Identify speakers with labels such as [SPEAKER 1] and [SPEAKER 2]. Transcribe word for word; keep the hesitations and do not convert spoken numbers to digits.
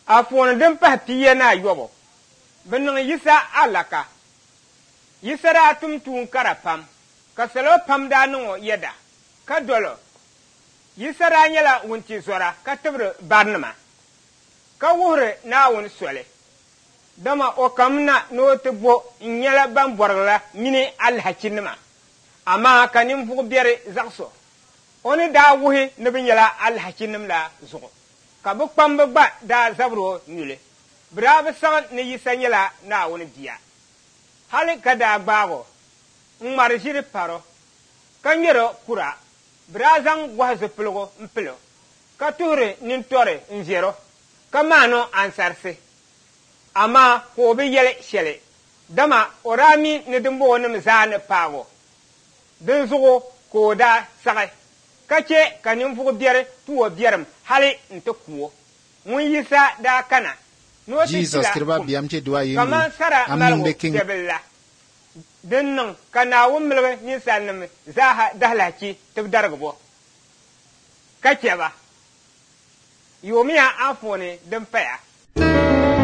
[SPEAKER 1] a fooni din pahi piya na yobo bɛ niŋ yisa alaka yisa daa tum tuun kara pam ka salo pam daa niŋ o yɛda ka dolo yisa daa nyɛla wunti zɔra ka tibiri barinima ka wuhiri Naawuni soli dama o kam na ni o ti bo n nyɛla ban bɔrigila mini alhakinima amaa ka ninvuɣu biɛri zaɣiso o ni daa wuhi ni bɛ nyɛla alhakinim la zuɣu ka bɛ kpambi gba daa zabiri o nyuli bɛ daa bɛ saɣi ni yisa nyɛla Naawuni bia hali ka daa gbaago n ŋmari ʒiri paro ka ŋmɛro kura bɛ daa zaŋ gɔhi zipiligu n pili ka tuhiri nintɔri n ʒero ka maano ansarisi amaa ka o bi yɛli shɛli dama o daa mi ni dimboonim zaa ni paago din zuɣu ka o daa saɣi ka che ka ninvuɣu biɛri tu o biɛrim hali n ti kuo ŋun yisa daa kana ni o ti
[SPEAKER 2] Jesus kiriba biam che dua yinu
[SPEAKER 1] kaman sara maligu dɛbilla din niŋ ka Naawuni miligi ninsalinima zaaha dahilachi ti darigi bo ka chɛba yoomiya anfooni din paya